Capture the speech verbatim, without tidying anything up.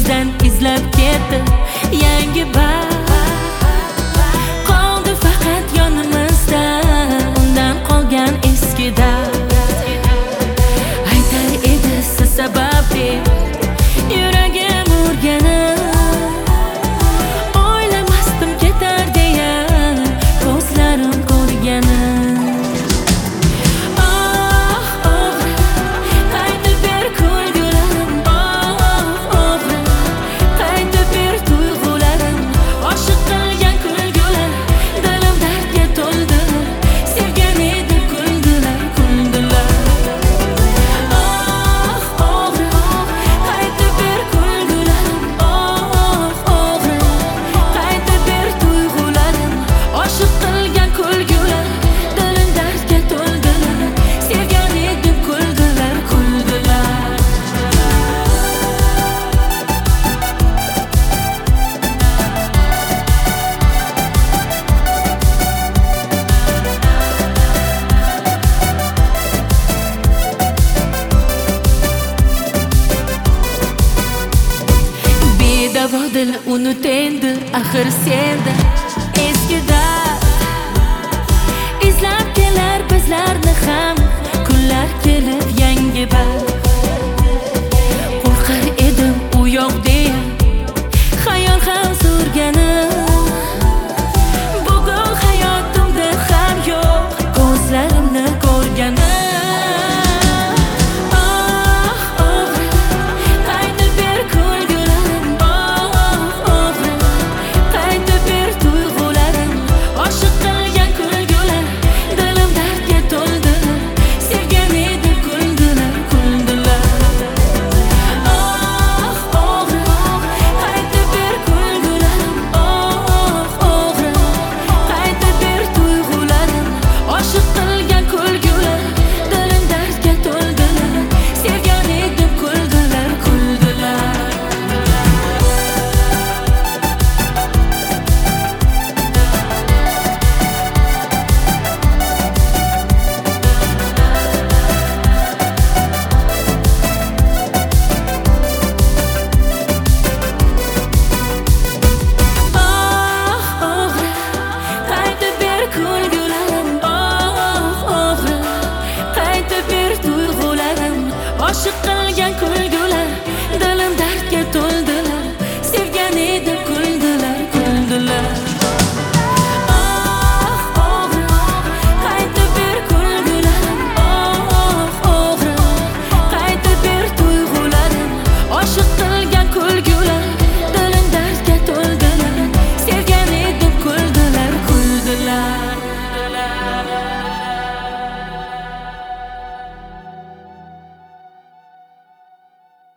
ko'zdan izlab ketdi yangi baxt. Qoldi faqat yonimizda undan qolgan eski dard. Aytar edi siz sababli yuragim urganib, o'ylamasdim ketar deya ko'zlarim ko'rganim. Dil unut endi axir senda eski dard. Izlab kelar bizlarni ham kunlar kelib yangi baxt. Qo'rqar edim u yoq deya xayol ham surganim. Bugun hayotimda ham yo'q ko'zlarimni ko'rganim. Aşık qilgan